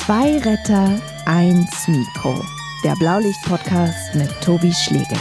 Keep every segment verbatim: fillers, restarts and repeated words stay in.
Zwei Retter, eins Mikro. Der Blaulicht-Podcast mit Tobi Schlegel.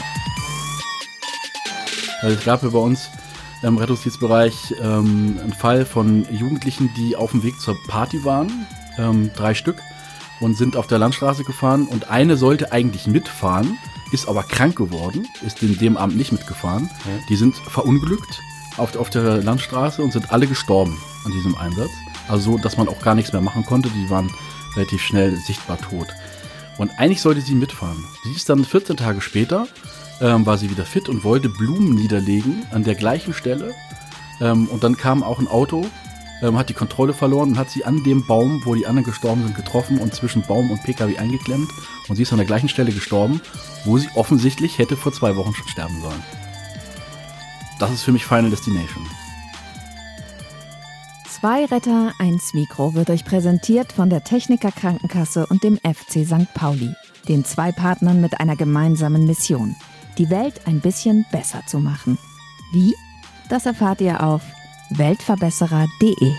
Also es gab ja bei uns im Rettungsdienstbereich ähm, einen Fall von Jugendlichen, die auf dem Weg zur Party waren, ähm, drei Stück, und sind auf der Landstraße gefahren. Und eine sollte eigentlich mitfahren, ist aber krank geworden, ist in dem Abend nicht mitgefahren. Ja. Die sind verunglückt auf, auf der Landstraße und sind alle gestorben an diesem Einsatz. Also so, dass man auch gar nichts mehr machen konnte. Die waren relativ schnell sichtbar tot. Und eigentlich sollte sie mitfahren. Sie ist dann vierzehn Tage später, ähm, war sie wieder fit und wollte Blumen niederlegen an der gleichen Stelle. Ähm, und dann kam auch ein Auto, ähm, hat die Kontrolle verloren und hat sie an dem Baum, wo die anderen gestorben sind, getroffen und zwischen Baum und P K W eingeklemmt. Und sie ist an der gleichen Stelle gestorben, wo sie offensichtlich hätte vor zwei Wochen schon sterben sollen. Das ist für mich Final Destination. Zwei Retter, eins Mikro wird euch präsentiert von der Techniker Krankenkasse und dem F C Sankt Pauli, den zwei Partnern mit einer gemeinsamen Mission, die Welt ein bisschen besser zu machen. Wie? Das erfahrt ihr auf weltverbesserer punkt de.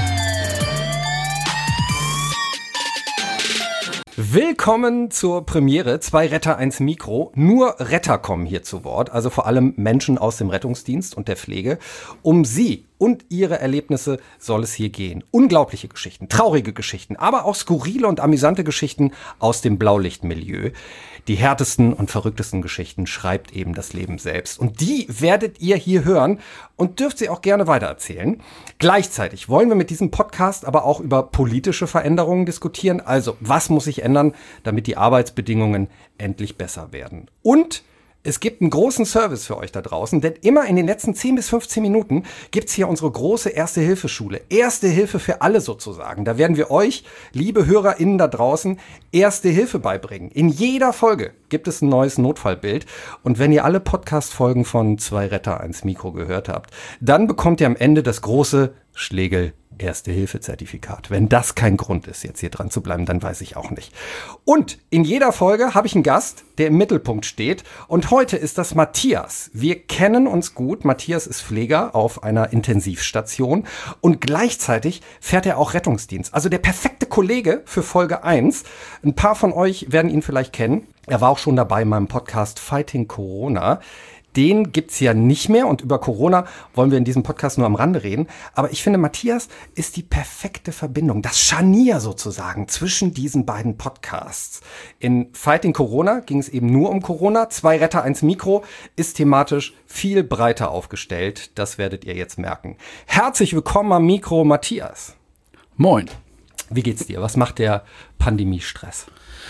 Willkommen zur Premiere Zwei Retter, eins Mikro. Nur Retter kommen hier zu Wort, also vor allem Menschen aus dem Rettungsdienst und der Pflege. Um sie und ihre Erlebnisse soll es hier gehen. Unglaubliche Geschichten, traurige Geschichten, aber auch skurrile und amüsante Geschichten aus dem Blaulichtmilieu. Die härtesten und verrücktesten Geschichten schreibt eben das Leben selbst. Und die werdet ihr hier hören und dürft sie auch gerne weitererzählen. Gleichzeitig wollen wir mit diesem Podcast aber auch über politische Veränderungen diskutieren. Also, was muss sich ändern, damit die Arbeitsbedingungen endlich besser werden? Und es gibt einen großen Service für euch da draußen, denn immer in den letzten zehn bis fünfzehn Minuten gibt's hier unsere große Erste-Hilfe-Schule. Erste Hilfe für alle sozusagen. Da werden wir euch, liebe HörerInnen da draußen, Erste Hilfe beibringen. In jeder Folge gibt es ein neues Notfallbild. Und wenn ihr alle Podcast-Folgen von Zwei Retter, eins Mikro gehört habt, dann bekommt ihr am Ende das große Schlegel Erste-Hilfe-Zertifikat. Wenn das kein Grund ist, jetzt hier dran zu bleiben, dann weiß ich auch nicht. Und in jeder Folge habe ich einen Gast, der im Mittelpunkt steht. Und heute ist das Matthias. Wir kennen uns gut. Matthias ist Pfleger auf einer Intensivstation und gleichzeitig fährt er auch Rettungsdienst. Also der perfekte Kollege für Folge eins. Ein paar von euch werden ihn vielleicht kennen. Er war auch schon dabei in meinem Podcast Fighting Corona. Den gibt's ja nicht mehr und über Corona wollen wir in diesem Podcast nur am Rande reden. Aber ich finde, Matthias ist die perfekte Verbindung, das Scharnier sozusagen zwischen diesen beiden Podcasts. In Fighting Corona ging es eben nur um Corona. Zwei Retter, eins Mikro ist thematisch viel breiter aufgestellt. Das werdet ihr jetzt merken. Herzlich willkommen am Mikro, Matthias. Moin. Wie geht's dir? Was macht der Pandemiestress?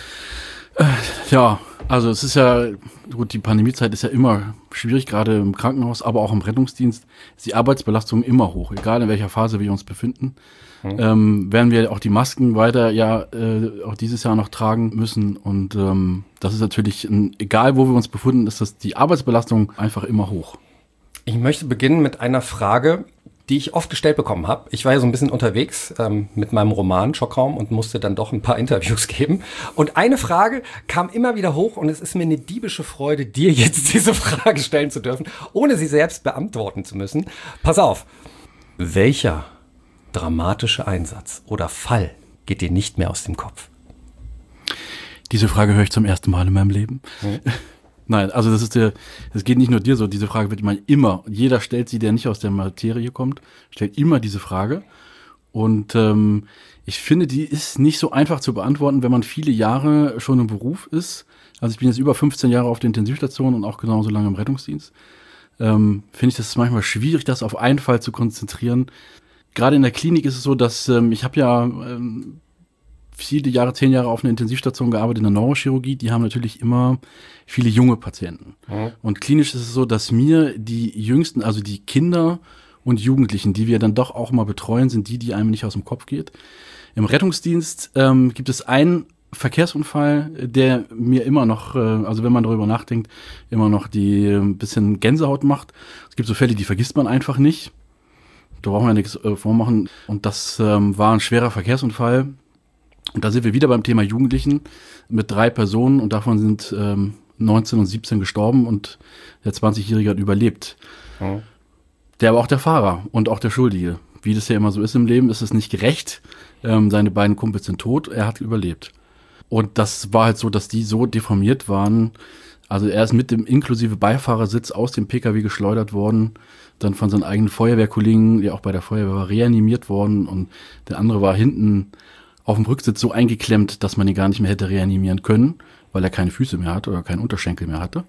Äh, ja, also es ist ja, gut, die Pandemiezeit ist ja immer schwierig, gerade im Krankenhaus, aber auch im Rettungsdienst ist die Arbeitsbelastung immer hoch, egal in welcher Phase wir uns befinden. Mhm. Ähm, werden wir auch die Masken weiter ja äh, auch dieses Jahr noch tragen müssen und ähm, das ist natürlich, ein, egal wo wir uns befinden, ist das die Arbeitsbelastung einfach immer hoch. Ich möchte beginnen mit einer Frage, die ich oft gestellt bekommen habe. Ich war ja so ein bisschen unterwegs ähm, mit meinem Roman Schockraum und musste dann doch ein paar Interviews geben. Und eine Frage kam immer wieder hoch und es ist mir eine diebische Freude, dir jetzt diese Frage stellen zu dürfen, ohne sie selbst beantworten zu müssen. Pass auf. Welcher dramatische Einsatz oder Fall geht dir nicht mehr aus dem Kopf? Diese Frage höre ich zum ersten Mal in meinem Leben. Hm. Nein, also das ist der, das geht nicht nur dir so, diese Frage wird man immer, jeder stellt sie, der nicht aus der Materie kommt, stellt immer diese Frage und ähm, ich finde, die ist nicht so einfach zu beantworten, wenn man viele Jahre schon im Beruf ist. Also ich bin jetzt über fünfzehn Jahre auf der Intensivstation und auch genauso lange im Rettungsdienst. Ähm, finde ich das manchmal schwierig, das auf einen Fall zu konzentrieren. Gerade in der Klinik ist es so, dass ähm, ich habe ja ähm, viele Jahre, zehn Jahre auf einer Intensivstation gearbeitet in der Neurochirurgie, die haben natürlich immer viele junge Patienten. Mhm. Und klinisch ist es so, dass mir die Jüngsten, also die Kinder und Jugendlichen, die wir dann doch auch mal betreuen, sind die, die einem nicht aus dem Kopf geht. Im Rettungsdienst ähm, gibt es einen Verkehrsunfall, der mir immer noch, äh, also wenn man darüber nachdenkt, immer noch die äh, ein bisschen Gänsehaut macht. Es gibt so Fälle, die vergisst man einfach nicht. Da brauchen wir nichts äh, vormachen. Und das ähm, war ein schwerer Verkehrsunfall. Und da sind wir wieder beim Thema Jugendlichen mit drei Personen und davon sind ähm, neunzehn und siebzehn gestorben und der zwanzigjährige hat überlebt. Mhm. Der war auch der Fahrer und auch der Schuldige. wie das ja immer so ist im Leben, ist es nicht gerecht. Ähm, seine beiden Kumpels sind tot, er hat überlebt. Und das war halt so, dass die so deformiert waren. Also er ist mit dem inklusive Beifahrersitz aus dem P K W geschleudert worden, dann von seinen eigenen Feuerwehrkollegen, der auch bei der Feuerwehr war, reanimiert worden und der andere war hinten auf dem Rücksitz so eingeklemmt, dass man ihn gar nicht mehr hätte reanimieren können, weil er keine Füße mehr hatte oder keinen Unterschenkel mehr hatte.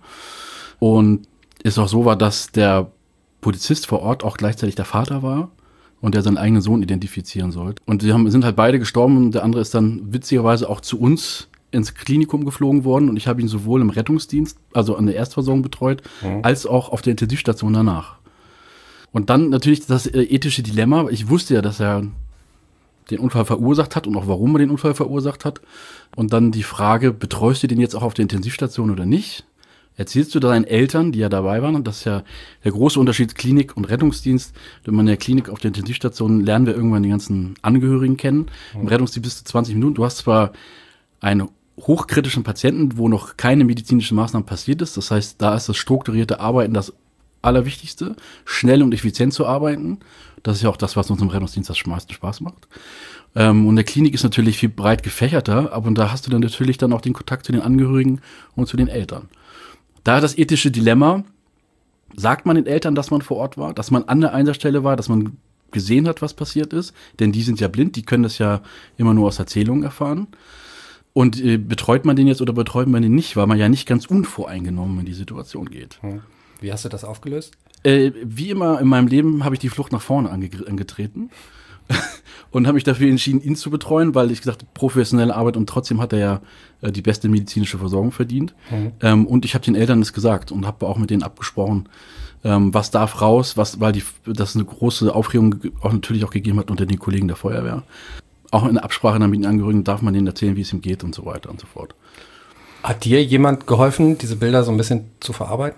Und es auch so war, dass der Polizist vor Ort auch gleichzeitig der Vater war und der seinen eigenen Sohn identifizieren sollte. Und sie haben, sind halt beide gestorben und der andere ist dann witzigerweise auch zu uns ins Klinikum geflogen worden und ich habe ihn sowohl im Rettungsdienst, also an der Erstversorgung betreut, mhm. als auch auf der Intensivstation danach. Und dann natürlich das äh, ethische Dilemma. Ich wusste ja, dass er den Unfall verursacht hat und auch warum er den Unfall verursacht hat. Und dann die Frage, betreust du den jetzt auch auf der Intensivstation oder nicht? Erzählst du deinen Eltern, die ja dabei waren, und das ist ja der große Unterschied Klinik und Rettungsdienst. Wenn man in der Klinik auf der Intensivstation lernen wir irgendwann die ganzen Angehörigen kennen. Mhm. Im Rettungsdienst bist du zwanzig Minuten. Du hast zwar einen hochkritischen Patienten, wo noch keine medizinische Maßnahme passiert ist. Das heißt, da ist das strukturierte Arbeiten das Allerwichtigste, schnell und effizient zu arbeiten. Das ist ja auch das, was uns im Rettungsdienst das meisten Spaß macht. Ähm, und in der Klinik ist natürlich viel breit gefächerter, aber da hast du dann natürlich dann auch den Kontakt zu den Angehörigen und zu den Eltern. Da das ethische Dilemma, sagt man den Eltern, dass man vor Ort war, dass man an der Einsatzstelle war, dass man gesehen hat, was passiert ist, denn die sind ja blind, die können das ja immer nur aus Erzählungen erfahren. Und äh, betreut man den jetzt oder betreut man den nicht, weil man ja nicht ganz unvoreingenommen in die Situation geht. Hm. Wie hast du das aufgelöst? Äh, wie immer in meinem Leben habe ich die Flucht nach vorne ange- angetreten und habe mich dafür entschieden, ihn zu betreuen, weil ich gesagt habe, professionelle Arbeit und trotzdem hat er ja äh, die beste medizinische Versorgung verdient. Hm. Ähm, und ich habe den Eltern das gesagt und habe auch mit denen abgesprochen, ähm, was darf raus, was, weil die, das eine große Aufregung auch natürlich auch gegeben hat unter den Kollegen der Feuerwehr. Auch in der Absprache mit den Angehörigen darf man denen erzählen, wie es ihm geht und so weiter und so fort. Hat dir jemand geholfen, diese Bilder so ein bisschen zu verarbeiten?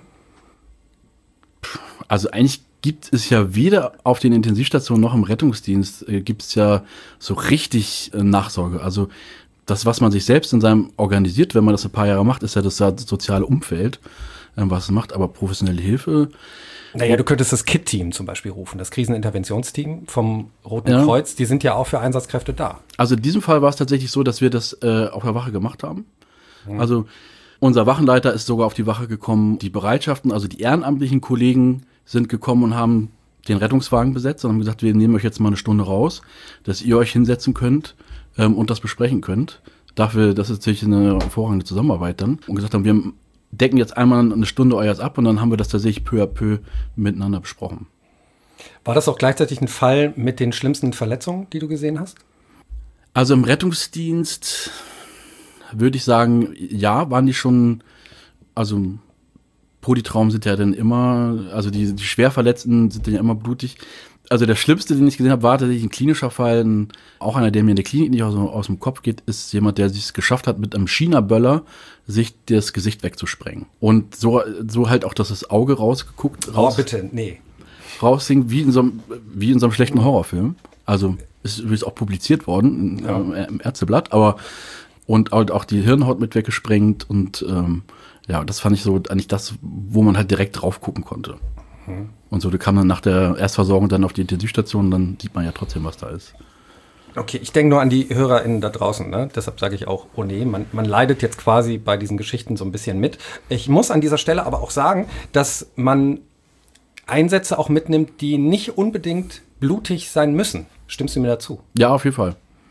Also eigentlich gibt es ja weder auf den Intensivstationen noch im Rettungsdienst äh, gibt es ja so richtig äh, Nachsorge. Also das, was man sich selbst in seinem organisiert, wenn man das ein paar Jahre macht, ist ja das, das soziale Umfeld, äh, was es macht. Aber professionelle Hilfe. Naja, du könntest das K I T-Team zum Beispiel rufen, das Kriseninterventionsteam vom Roten ja. Kreuz. Die sind ja auch für Einsatzkräfte da. Also in diesem Fall war es tatsächlich so, dass wir das äh, auf der Wache gemacht haben. Mhm. Also unser Wachenleiter ist sogar auf die Wache gekommen. Die Bereitschaften, also die ehrenamtlichen Kollegen sind gekommen und haben den Rettungswagen besetzt und haben gesagt, wir nehmen euch jetzt mal eine Stunde raus, dass ihr euch hinsetzen könnt ähm, und das besprechen könnt. Dafür, das ist natürlich eine hervorragende Zusammenarbeit dann. Und gesagt haben, wir decken jetzt einmal eine Stunde euers ab und dann haben wir das tatsächlich peu à peu miteinander besprochen. War das auch gleichzeitig ein Fall mit den schlimmsten Verletzungen, die du gesehen hast? Also im Rettungsdienst würde ich sagen, ja, waren die schon, also Polytraumen sind ja dann immer, also die, die Schwerverletzten sind dann ja immer blutig. Also der schlimmste, den ich gesehen habe, war tatsächlich ein klinischer Fall. Ein, auch einer, der mir in der Klinik nicht aus, aus dem Kopf geht, ist jemand, der es geschafft hat, mit einem China-Böller sich das Gesicht wegzusprengen. Und so, so halt auch, dass das Auge rausgeguckt, raus, oh, bitte, nee. raushing, wie in so einem, wie in so einem schlechten Horrorfilm. Also ist übrigens auch publiziert worden ja. im, im Ärzteblatt, aber und halt auch die Hirnhaut mit weggesprengt und ähm, ja, das fand ich so eigentlich das, wo man halt direkt drauf gucken konnte. Mhm. Und so, da kam dann nach der Erstversorgung dann auf die Intensivstation, dann sieht man ja trotzdem, was da ist. Okay, ich denke nur an die HörerInnen da draußen, ne? Deshalb sage ich auch, oh nee, man, man leidet jetzt quasi bei diesen Geschichten so ein bisschen mit. Ich muss an dieser Stelle aber auch sagen, dass man Einsätze auch mitnimmt, die nicht unbedingt blutig sein müssen. Stimmst du mir dazu? Ja, auf jeden Fall.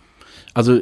Also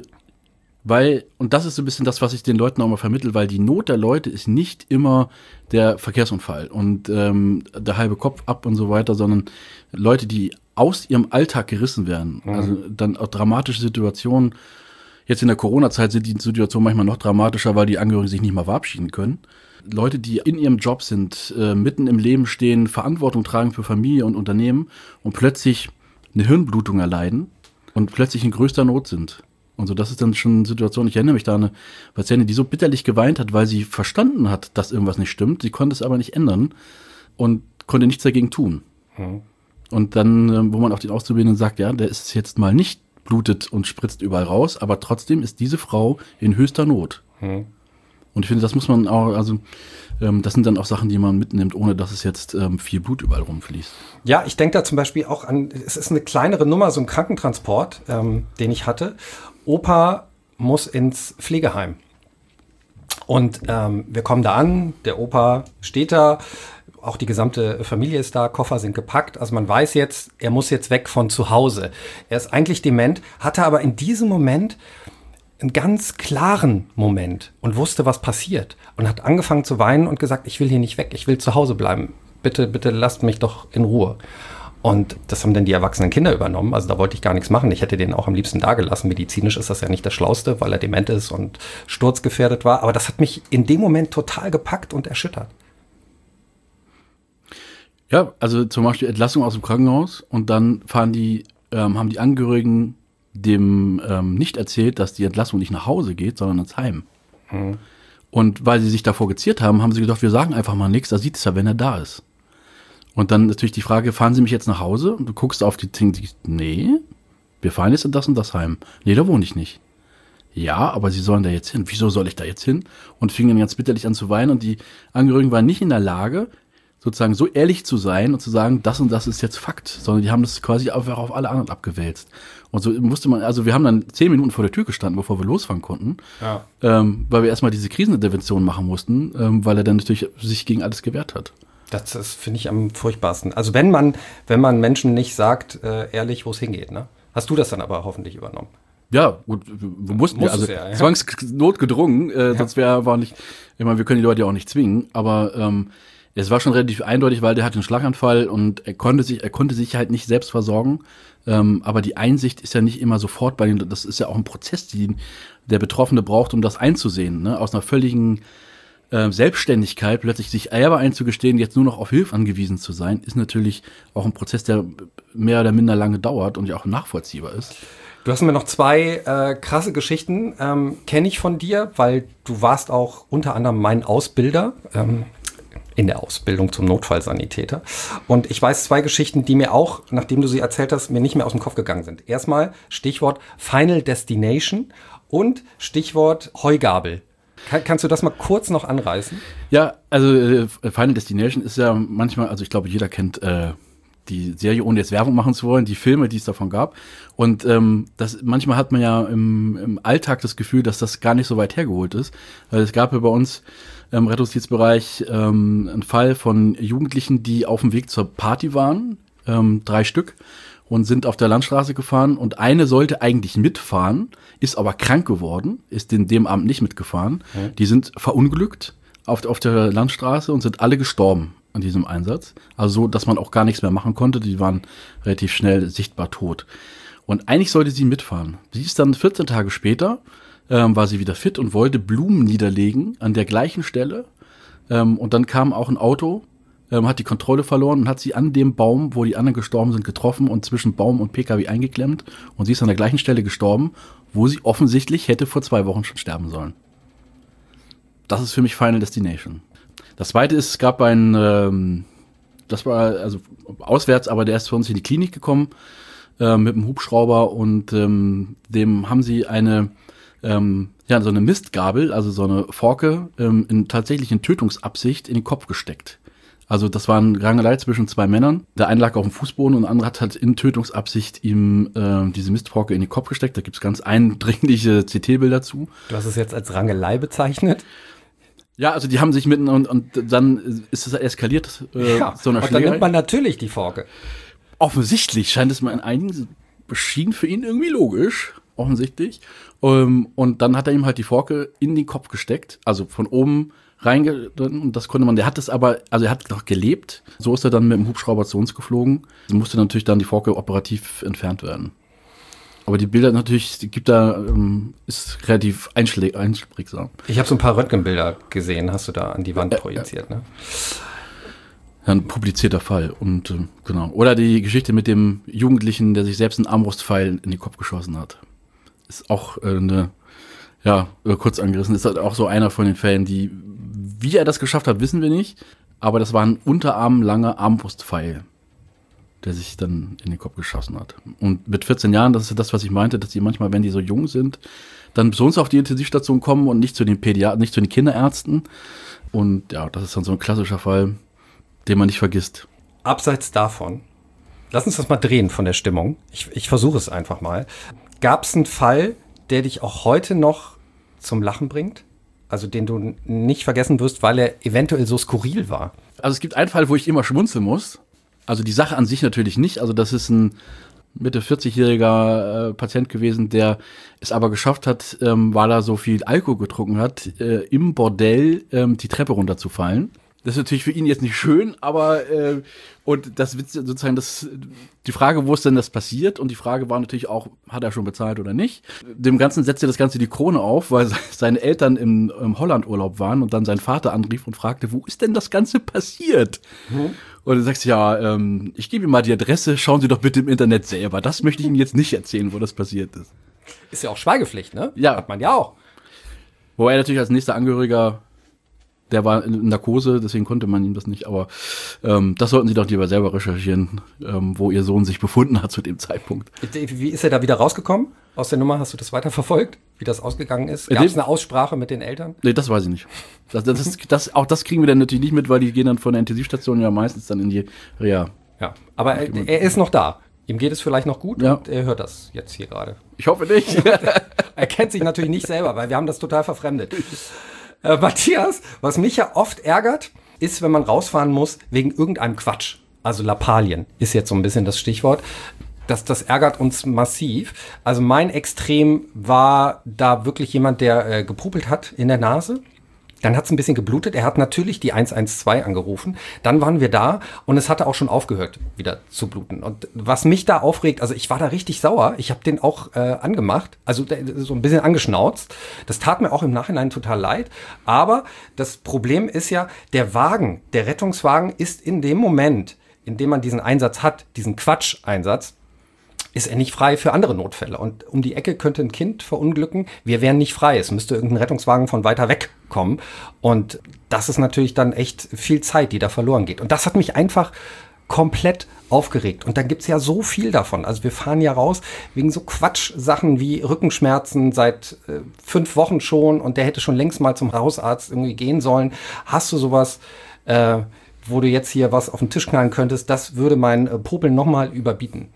Weil, und das ist so ein bisschen das, was ich den Leuten auch mal vermittle, weil die Not der Leute ist nicht immer der Verkehrsunfall und ähm, der halbe Kopf ab und so weiter, sondern Leute, die aus ihrem Alltag gerissen werden. Mhm. Also dann auch dramatische Situationen. Jetzt in der Corona-Zeit sind die Situationen manchmal noch dramatischer, weil die Angehörigen sich nicht mal verabschieden können. Leute, die in ihrem Job sind, äh, mitten im Leben stehen, Verantwortung tragen für Familie und Unternehmen und plötzlich eine Hirnblutung erleiden und plötzlich in größter Not sind. Und so, das ist dann schon eine Situation, ich erinnere mich da an eine Patientin, die so bitterlich geweint hat, weil sie verstanden hat, dass irgendwas nicht stimmt. Sie konnte es aber nicht ändern und konnte nichts dagegen tun. Hm. Und dann, wo man auch den Auszubildenden sagt, ja, der ist jetzt mal nicht blutet und spritzt überall raus, aber trotzdem ist diese Frau in höchster Not. Hm. Und ich finde, das muss man auch, also ähm, das sind dann auch Sachen, die man mitnimmt, ohne dass es jetzt ähm, viel Blut überall rumfließt. Ja, ich denke da zum Beispiel auch an, es ist eine kleinere Nummer, so ein Krankentransport, ähm, den ich hatte. Opa muss ins Pflegeheim. Und ähm, wir kommen da an, der Opa steht da, auch die gesamte Familie ist da, Koffer sind gepackt. Also man weiß jetzt, er muss jetzt weg von zu Hause. Er ist eigentlich dement, hatte aber in diesem Moment einen ganz klaren Moment und wusste, was passiert. Und hat angefangen zu weinen und gesagt, ich will hier nicht weg, ich will zu Hause bleiben. Bitte, bitte lasst mich doch in Ruhe. Und das haben dann die erwachsenen Kinder übernommen. Also da wollte ich gar nichts machen. Ich hätte den auch am liebsten da gelassen. Medizinisch ist das ja nicht das Schlauste, weil er dement ist und sturzgefährdet war. Aber das hat mich in dem Moment total gepackt und erschüttert. Ja, also zum Beispiel Entlassung aus dem Krankenhaus und dann fahren die, ähm, haben die Angehörigen dem ähm, nicht erzählt, dass die Entlassung nicht nach Hause geht, sondern ins Heim. Mhm. Und weil sie sich davor geziert haben, haben sie gedacht, wir sagen einfach mal nichts, da sieht es ja, wenn er da ist. Und dann natürlich die Frage, fahren Sie mich jetzt nach Hause? Und du guckst auf die Dinge, nee, wir fahren jetzt in das und das Heim. Nee, da wohne ich nicht. Ja, aber Sie sollen da jetzt hin. Wieso soll ich da jetzt hin? Und fingen dann ganz bitterlich an zu weinen und die Angehörigen waren nicht in der Lage, sozusagen so ehrlich zu sein und zu sagen, das und das ist jetzt Fakt, sondern die haben das quasi einfach auf alle anderen abgewälzt. Und so musste man, also wir haben dann zehn Minuten vor der Tür gestanden, bevor wir losfahren konnten, ja. ähm, weil wir erstmal diese Krisenintervention machen mussten, ähm, weil er dann natürlich sich gegen alles gewehrt hat. Das, das finde ich am furchtbarsten. Also wenn man, wenn man Menschen nicht sagt, äh, ehrlich, wo es hingeht, ne? Hast du das dann aber hoffentlich übernommen? Ja, gut, wir mussten ja, also ja, ja. zwangsnotgedrungen, äh, ja. sonst wäre war nicht, ich meine, wir können die Leute ja auch nicht zwingen, aber ähm, es war schon relativ eindeutig, weil der hatte einen Schlaganfall und er konnte sich, er konnte sich halt nicht selbst versorgen. Ähm, aber die Einsicht ist ja nicht immer sofort bei den, das ist ja auch ein Prozess, den der Betroffene braucht, um das einzusehen, ne? Aus einer völligen äh, Selbstständigkeit plötzlich sich selber einzugestehen, jetzt nur noch auf Hilfe angewiesen zu sein, ist natürlich auch ein Prozess, der mehr oder minder lange dauert und ja auch nachvollziehbar ist. Du hast mir noch zwei äh, krasse Geschichten, ähm, kenne ich von dir, weil du warst auch unter anderem mein Ausbilder, ähm, in der Ausbildung zum Notfallsanitäter. Und ich weiß zwei Geschichten, die mir auch, nachdem du sie erzählt hast, mir nicht mehr aus dem Kopf gegangen sind. Erstmal Stichwort Final Destination und Stichwort Heugabel. Kann, kannst du das mal kurz noch anreißen? Ja, also äh, Final Destination ist ja manchmal, also ich glaube, jeder kennt äh, die Serie, ohne jetzt Werbung machen zu wollen, die Filme, die es davon gab. Und ähm, das, manchmal hat man ja im, im Alltag das Gefühl, dass das gar nicht so weit hergeholt ist. Weil es gab ja bei uns im Rettungsdienstbereich ähm, einen Fall von Jugendlichen, die auf dem Weg zur Party waren, ähm, drei Stück, und sind auf der Landstraße gefahren. Und eine sollte eigentlich mitfahren, ist aber krank geworden, ist in dem Abend nicht mitgefahren. Mhm. Die sind verunglückt auf, auf der Landstraße und sind alle gestorben an diesem Einsatz. Also so, dass man auch gar nichts mehr machen konnte. Die waren relativ schnell sichtbar tot. Und eigentlich sollte sie mitfahren. Sie ist dann vierzehn Tage später, ähm, war sie wieder fit und wollte Blumen niederlegen an der gleichen Stelle. Ähm, und dann kam auch ein Auto, ähm, hat die Kontrolle verloren und hat sie an dem Baum, wo die anderen gestorben sind, getroffen und zwischen Baum und P K W eingeklemmt. Und sie ist an der gleichen Stelle gestorben, wo sie offensichtlich hätte vor zwei Wochen schon sterben sollen. Das ist für mich Final Destination. Das zweite ist, es gab ein, ähm, das war also auswärts, aber der ist für uns in die Klinik gekommen äh, mit einem Hubschrauber und ähm, dem haben sie eine, ähm, ja, so eine Mistgabel, also so eine Forke, ähm, in tatsächlich in Tötungsabsicht in den Kopf gesteckt. Also das war ein Rangelei zwischen zwei Männern. Der eine lag auf dem Fußboden und der andere hat halt in Tötungsabsicht ihm äh, diese Mistforke in den Kopf gesteckt. Da gibt's ganz eindringliche C T-Bilder zu. Du hast es jetzt als Rangelei bezeichnet? Ja, also die haben sich mitten und, und dann ist es eskaliert. Äh, ja, so eine und dann nimmt man natürlich die Forke. Offensichtlich scheint es mal in einigen schien für ihn irgendwie logisch, offensichtlich. Um, und dann hat er ihm halt die Forke in den Kopf gesteckt, also von oben reingedrückt und das konnte man, der hat es aber, also er hat noch gelebt. So ist er dann mit dem Hubschrauber zu uns geflogen. So musste natürlich dann die Forke operativ entfernt werden. Aber die Bilder natürlich, die gibt da, ähm, ist relativ einschläg- einprägsam. Ich habe so ein paar Röntgenbilder gesehen, hast du da an die Wand äh, projiziert, ne? Ja, ein publizierter Fall und äh, genau. Oder die Geschichte mit dem Jugendlichen, der sich selbst einen Armbrustpfeil in den Kopf geschossen hat. Ist auch äh, eine, ja, kurz angerissen, ist halt auch so einer von den Fällen, die, wie er das geschafft hat, wissen wir nicht. Aber das war ein unterarmlanger Armbrustpfeil, der sich dann in den Kopf geschossen hat. Und mit vierzehn Jahren, das ist das, was ich meinte, dass die manchmal, wenn die so jung sind, dann zu uns auf die Intensivstation kommen und nicht zu den Pädiatern, nicht zu den Kinderärzten. Und ja, das ist dann so ein klassischer Fall, den man nicht vergisst. Abseits davon, lass uns das mal drehen von der Stimmung. Ich, ich versuche es einfach mal. Gab es einen Fall, der dich auch heute noch zum Lachen bringt? Also den du nicht vergessen wirst, weil er eventuell so skurril war? Also es gibt einen Fall, wo ich immer schmunzeln muss. Also die Sache an sich natürlich nicht. Also das ist ein Mitte vierzig-jähriger äh, Patient gewesen, der es aber geschafft hat, ähm, weil er so viel Alkohol getrunken hat, äh, im Bordell ähm, die Treppe runterzufallen. Das ist natürlich für ihn jetzt nicht schön, aber äh, und das wird sozusagen das die Frage, wo ist denn das passiert? Und die Frage war natürlich auch, hat er schon bezahlt oder nicht? Dem Ganzen setzte das Ganze die Krone auf, weil seine Eltern im, im Hollandurlaub waren und dann sein Vater anrief und fragte, wo ist denn das Ganze passiert? Mhm. Und dann sagst du, ja, ähm, ich gebe ihm mal die Adresse, schauen Sie doch bitte im Internet selber. Das möchte ich Ihnen jetzt nicht erzählen, wo das passiert ist. Ist ja auch Schweigepflicht, ne? Ja. Hat man ja auch. Wo er natürlich als nächster Angehöriger, der war in Narkose, deswegen konnte man ihm das nicht. Aber ähm, das sollten Sie doch lieber selber recherchieren, ähm, wo Ihr Sohn sich befunden hat zu dem Zeitpunkt. Wie ist er da wieder rausgekommen aus der Nummer? Hast du das weiterverfolgt, wie das ausgegangen ist? Gab es eine Aussprache mit den Eltern? Nee, das weiß ich nicht. Das, das ist, das, auch das kriegen wir dann natürlich nicht mit, weil die gehen dann von der Intensivstation ja meistens dann in die Reha. Ja, aber er, er ist noch da. Ihm geht es vielleicht noch gut, ja. Und er hört das jetzt hier gerade. Ich hoffe nicht. Er kennt sich natürlich nicht selber, weil wir haben das total verfremdet. Äh, Matthias, was mich ja oft ärgert, ist, wenn man rausfahren muss wegen irgendeinem Quatsch. Also Lappalien ist jetzt so ein bisschen das Stichwort. Das, das ärgert uns massiv. Also mein Extrem war da wirklich jemand, der äh, gepupelt hat in der Nase. Dann hat es ein bisschen geblutet. Er hat natürlich die eins eins zwei angerufen. Dann waren wir da und es hatte auch schon aufgehört, wieder zu bluten. Und was mich da aufregt, also ich war da richtig sauer. Ich habe den auch äh, angemacht, also so ein bisschen angeschnauzt. Das tat mir auch im Nachhinein total leid. Aber das Problem ist ja, der Wagen, der Rettungswagen ist in dem Moment, in dem man diesen Einsatz hat, diesen Quatsch-Einsatz, ist er nicht frei für andere Notfälle. Und um die Ecke könnte ein Kind verunglücken. Wir wären nicht frei. Es müsste irgendein Rettungswagen von weiter weg kommen. Und das ist natürlich dann echt viel Zeit, die da verloren geht. Und das hat mich einfach komplett aufgeregt. Und dann gibt's ja so viel davon. Also wir fahren ja raus wegen so Quatschsachen wie Rückenschmerzen seit äh, fünf Wochen schon. Und der hätte schon längst mal zum Hausarzt irgendwie gehen sollen. Hast du sowas, äh, wo du jetzt hier was auf den Tisch knallen könntest? Das würde mein äh, Popeln nochmal überbieten.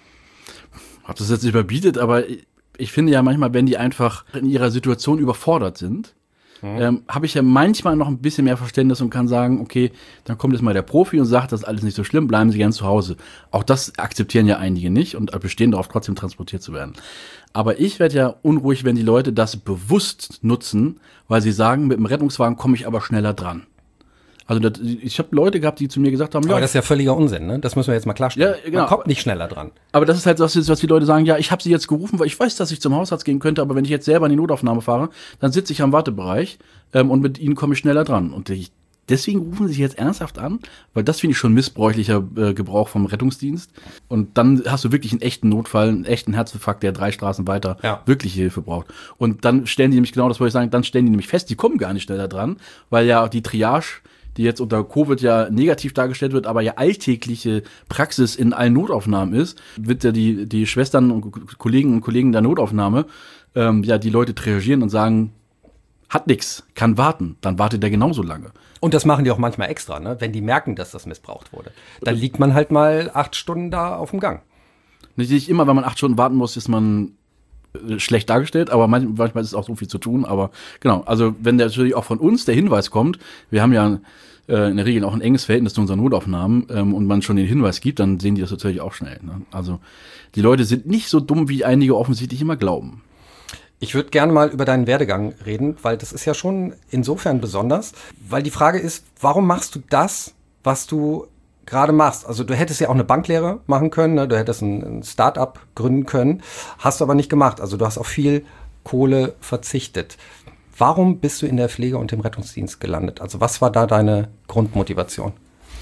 Ob das jetzt überbietet, aber ich finde ja manchmal, wenn die einfach in ihrer Situation überfordert sind, mhm. ähm, habe ich ja manchmal noch ein bisschen mehr Verständnis und kann sagen, okay, dann kommt jetzt mal der Profi und sagt, das ist alles nicht so schlimm, bleiben Sie gern zu Hause. Auch das akzeptieren ja einige nicht und bestehen darauf, trotzdem transportiert zu werden. Aber ich werde ja unruhig, wenn die Leute das bewusst nutzen, weil sie sagen, mit dem Rettungswagen komme ich aber schneller dran. Also das, ich habe Leute gehabt, die zu mir gesagt haben, aber ja, das ist ja völliger Unsinn, ne? Das müssen wir jetzt mal klarstellen. Ja, genau. Man kommt nicht schneller dran. Aber das ist halt das, was die Leute sagen, ja, ich habe sie jetzt gerufen, weil ich weiß, dass ich zum Hausarzt gehen könnte, aber wenn ich jetzt selber in die Notaufnahme fahre, dann sitze ich am Wartebereich ähm, und mit ihnen komme ich schneller dran. Und ich, deswegen rufen sie sich jetzt ernsthaft an, weil das finde ich schon missbräuchlicher äh, Gebrauch vom Rettungsdienst. Und dann hast du wirklich einen echten Notfall, einen echten Herzinfarkt, der drei Straßen weiter ja. wirkliche Hilfe braucht. Und dann stellen die nämlich, genau das wollte ich sagen, dann stellen die nämlich fest, die kommen gar nicht schneller dran, weil ja die Triage, die jetzt unter Covid ja negativ dargestellt wird, aber ja alltägliche Praxis in allen Notaufnahmen ist, wird ja die, die Schwestern und Kollegen und Kollegen der Notaufnahme ähm, ja die Leute triagieren und sagen, hat nix, kann warten, dann wartet der genauso lange. Und das machen die auch manchmal extra, ne? Wenn die merken, dass das missbraucht wurde. Dann liegt man halt mal acht Stunden da auf dem Gang. Nicht immer, wenn man acht Stunden warten muss, ist man schlecht dargestellt, aber manchmal ist es auch so viel zu tun, aber genau, also wenn der natürlich auch von uns der Hinweis kommt, wir haben ja äh, in der Regel auch ein enges Verhältnis zu unseren Notaufnahmen ähm, und man schon den Hinweis gibt, dann sehen die das natürlich auch schnell. Ne? Also die Leute sind nicht so dumm, wie einige offensichtlich immer glauben. Ich würde gerne mal über deinen Werdegang reden, weil das ist ja schon insofern besonders, weil die Frage ist, warum machst du das, was du gerade machst? Also du hättest ja auch eine Banklehre machen können, ne? Du hättest ein, ein Start-up gründen können, hast du aber nicht gemacht. Also du hast auf viel Kohle verzichtet. Warum bist du in der Pflege und im Rettungsdienst gelandet? Also was war da deine Grundmotivation?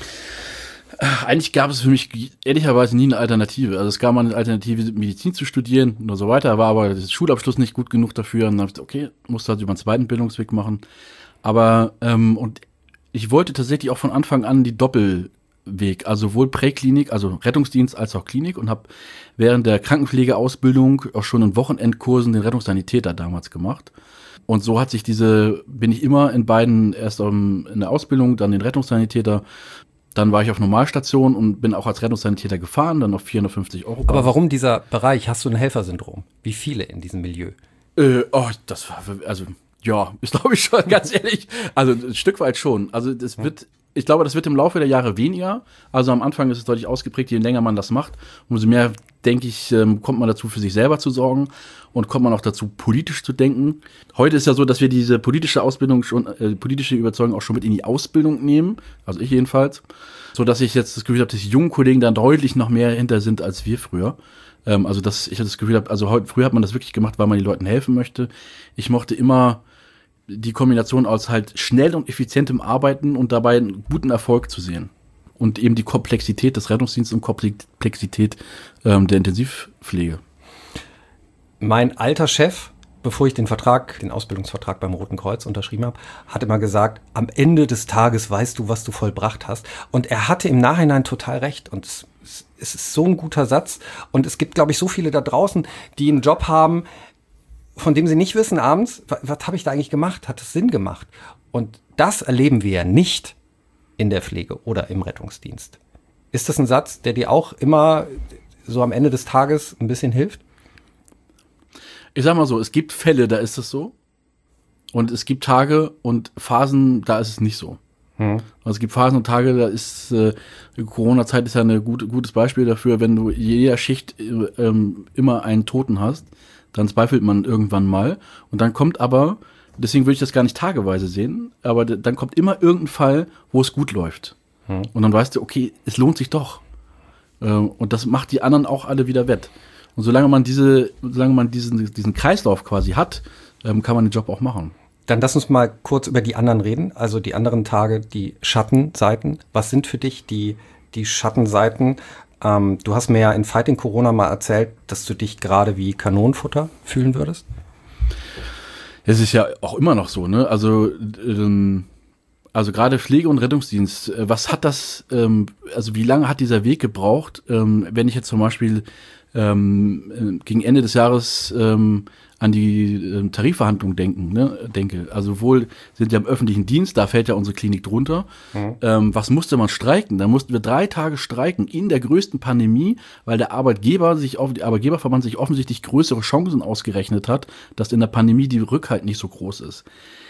Eigentlich gab es für mich ehrlicherweise nie eine Alternative. Also es gab mal eine Alternative, Medizin zu studieren und so weiter, war aber der Schulabschluss nicht gut genug dafür. Und dann habe ich gesagt, okay, musst du halt über einen zweiten Bildungsweg machen. Aber ähm, und ich wollte tatsächlich auch von Anfang an die Doppel Weg, also sowohl Präklinik, also Rettungsdienst als auch Klinik und habe während der Krankenpflegeausbildung auch schon in Wochenendkursen den Rettungssanitäter damals gemacht. Und so hat sich diese, bin ich immer in beiden, erst in der Ausbildung, dann den Rettungssanitäter, dann war ich auf Normalstation und bin auch als Rettungssanitäter gefahren, dann auf vierhundertfünfzig Euro. Aber warum dieser Bereich? Hast du ein Helfersyndrom? Wie viele in diesem Milieu? Äh, oh, das war, also, ja, ist glaube ich schon, ganz ehrlich, also ein Stück weit schon. Also das wird, ich glaube, das wird im Laufe der Jahre weniger. Also am Anfang ist es deutlich ausgeprägt, je länger man das macht, umso mehr, denke ich, kommt man dazu, für sich selber zu sorgen und kommt man auch dazu, politisch zu denken. Heute ist ja so, dass wir diese politische Ausbildung schon, äh, politische Überzeugung auch schon mit in die Ausbildung nehmen, also ich jedenfalls, so dass ich jetzt das Gefühl habe, dass die jungen Kollegen da deutlich noch mehr hinter sind als wir früher. Ähm, also dass ich das Gefühl habe, also heute, früher hat man das wirklich gemacht, weil man den Leuten helfen möchte. Ich mochte immer die Kombination aus halt schnell und effizientem Arbeiten und dabei einen guten Erfolg zu sehen. Und eben die Komplexität des Rettungsdienstes und Komplexität ähm, der Intensivpflege. Mein alter Chef, bevor ich den Vertrag, den Ausbildungsvertrag beim Roten Kreuz unterschrieben habe, hat immer gesagt, am Ende des Tages weißt du, was du vollbracht hast. Und er hatte im Nachhinein total recht. Und es, es ist so ein guter Satz. Und es gibt, glaube ich, so viele da draußen, die einen Job haben, von dem sie nicht wissen abends, was, was habe ich da eigentlich gemacht? Hat es Sinn gemacht? Und das erleben wir ja nicht in der Pflege oder im Rettungsdienst. Ist das ein Satz, der dir auch immer so am Ende des Tages ein bisschen hilft? Ich sag mal so, es gibt Fälle, da ist es so. Und es gibt Tage und Phasen, da ist es nicht so. Hm. Also es gibt Phasen und Tage, da ist äh, Corona-Zeit ist ja ein gute, gutes Beispiel dafür, wenn du jeder Schicht äh, immer einen Toten hast, dann zweifelt man irgendwann mal. Und dann kommt aber, deswegen würde ich das gar nicht tageweise sehen, aber dann kommt immer irgendein Fall, wo es gut läuft. Hm. Und dann weißt du, okay, es lohnt sich doch. Ähm, und das macht die anderen auch alle wieder wett. Und solange man diese, solange man diesen, diesen Kreislauf quasi hat, ähm, kann man den Job auch machen. Dann lass uns mal kurz über die anderen reden, also die anderen Tage, die Schattenseiten. Was sind für dich die, die Schattenseiten? Ähm, du hast mir ja in Fighting Corona mal erzählt, dass du dich gerade wie Kanonenfutter fühlen würdest. Es ist ja auch immer noch so, ne? Also, ähm, also gerade Pflege- und Rettungsdienst, was hat das, ähm, also wie lange hat dieser Weg gebraucht, ähm, wenn ich jetzt zum Beispiel ähm, gegen Ende des Jahres ähm, an die ähm, Tarifverhandlungen denken, ne, denke. Also wohl sind wir im öffentlichen Dienst, da fällt ja unsere Klinik drunter. Mhm. Ähm, was musste man streiken? Da mussten wir drei Tage streiken in der größten Pandemie, weil der Arbeitgeber sich, der Arbeitgeberverband sich offensichtlich größere Chancen ausgerechnet hat, dass in der Pandemie die Rückhalt nicht so groß ist.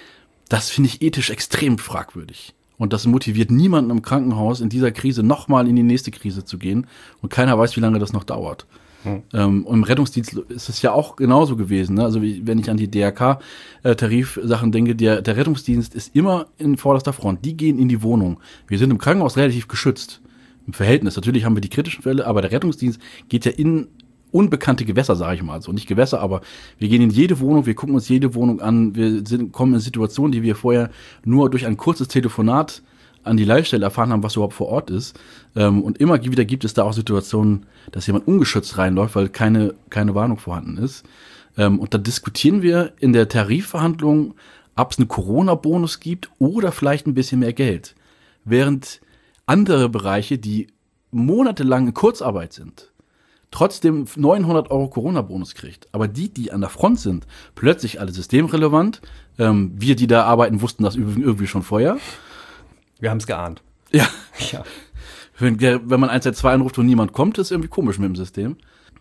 Das finde ich ethisch extrem fragwürdig. Und das motiviert niemanden im Krankenhaus, in dieser Krise nochmal in die nächste Krise zu gehen. Und keiner weiß, wie lange das noch dauert. Hm. Ähm, und im Rettungsdienst ist es ja auch genauso gewesen. Ne? Also wie, wenn ich an die D R K-Tarifsachen denke, der, der Rettungsdienst ist immer in vorderster Front. Die gehen in die Wohnung. Wir sind im Krankenhaus relativ geschützt. Im Verhältnis. Natürlich haben wir die kritischen Fälle, aber der Rettungsdienst geht ja in unbekannte Gewässer, sage ich mal. So nicht Gewässer, aber wir gehen in jede Wohnung, wir gucken uns jede Wohnung an. Wir sind, kommen in Situationen, die wir vorher nur durch ein kurzes Telefonat an die Leitstelle erfahren haben, was überhaupt vor Ort ist. Ähm, und immer wieder gibt es da auch Situationen, dass jemand ungeschützt reinläuft, weil keine, keine Warnung vorhanden ist. Ähm, und da diskutieren wir in der Tarifverhandlung, ob es einen Corona-Bonus gibt oder vielleicht ein bisschen mehr Geld. Während andere Bereiche, die monatelang in Kurzarbeit sind, trotzdem neunhundert Euro Corona-Bonus kriegt. Aber die, die an der Front sind, plötzlich alle systemrelevant. Ähm, wir, die da arbeiten, wussten das irgendwie schon vorher. Wir haben es geahnt. Ja. ja. Wenn, wenn man eins zwei anruft und niemand kommt, ist irgendwie komisch mit dem System.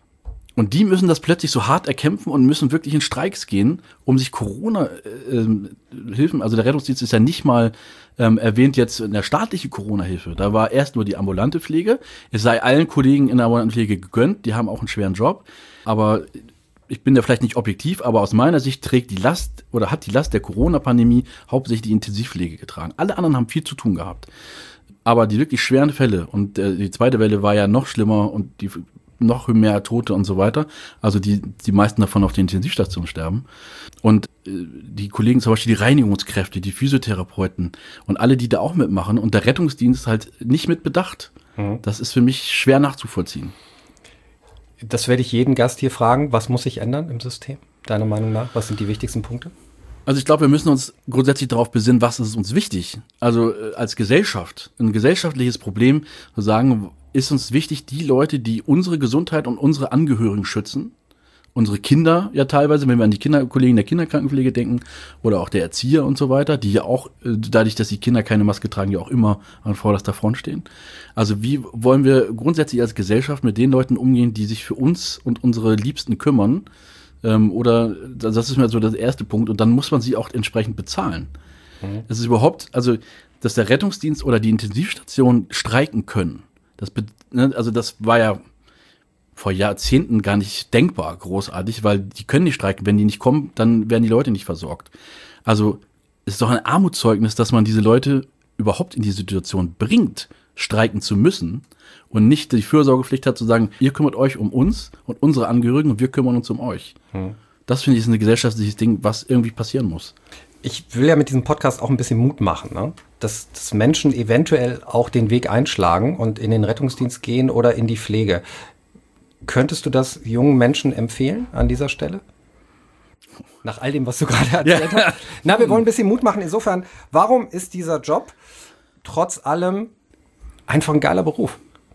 Und die müssen das plötzlich so hart erkämpfen und müssen wirklich in Streiks gehen, um sich Corona-Hilfen, äh, also der Rettungsdienst ist ja nicht mal ähm, erwähnt jetzt in der staatlichen Corona-Hilfe. Da war erst nur die ambulante Pflege. Es sei allen Kollegen in der ambulanten Pflege gegönnt, die haben auch einen schweren Job. Aber ich bin da vielleicht nicht objektiv, aber aus meiner Sicht trägt die Last oder hat die Last der Corona-Pandemie hauptsächlich die Intensivpflege getragen. Alle anderen haben viel zu tun gehabt. Aber die wirklich schweren Fälle und äh, die zweite Welle war ja noch schlimmer und die noch mehr Tote und so weiter. Also die, die meisten davon auf der Intensivstation sterben. Und äh, die Kollegen, zum Beispiel die Reinigungskräfte, die Physiotherapeuten und alle, die da auch mitmachen und der Rettungsdienst halt nicht mit bedacht. Mhm. Das ist für mich schwer nachzuvollziehen. Das werde ich jeden Gast hier fragen. Was muss sich ändern im System, deiner Meinung nach? Was sind die wichtigsten Punkte? Also ich glaube, wir müssen uns grundsätzlich darauf besinnen, was ist uns wichtig. Also äh, als Gesellschaft, ein gesellschaftliches Problem, zu sagen, ist uns wichtig, die Leute, die unsere Gesundheit und unsere Angehörigen schützen, unsere Kinder ja teilweise, wenn wir an die Kinderkollegen der Kinderkrankenpflege denken oder auch der Erzieher und so weiter, die ja auch, äh, dadurch, dass die Kinder keine Maske tragen, ja auch immer an vorderster Front stehen. Also wie wollen wir grundsätzlich als Gesellschaft mit den Leuten umgehen, die sich für uns und unsere Liebsten kümmern? Ähm, oder, das ist mir so der erste Punkt. Und dann muss man sie auch entsprechend bezahlen. Mhm. Es ist überhaupt, also, dass der Rettungsdienst oder die Intensivstation streiken können. Das, ne, also das war ja vor Jahrzehnten gar nicht denkbar großartig, weil die können nicht streiken. Wenn die nicht kommen, dann werden die Leute nicht versorgt. Also es ist doch ein Armutszeugnis, dass man diese Leute überhaupt in die Situation bringt, streiken zu müssen und nicht die Fürsorgepflicht hat zu sagen, ihr kümmert euch um uns und unsere Angehörigen und wir kümmern uns um euch. Hm. Das finde ich ist ein gesellschaftliches Ding, was irgendwie passieren muss. Ich will ja mit diesem Podcast auch ein bisschen Mut machen, ne? dass, dass Menschen eventuell auch den Weg einschlagen und in den Rettungsdienst gehen oder in die Pflege. Könntest du das jungen Menschen empfehlen an dieser Stelle? Nach all dem, was du gerade erzählt ja. hast. Na, wir wollen ein bisschen Mut machen. Insofern, warum ist dieser Job trotz allem einfach ein geiler Beruf?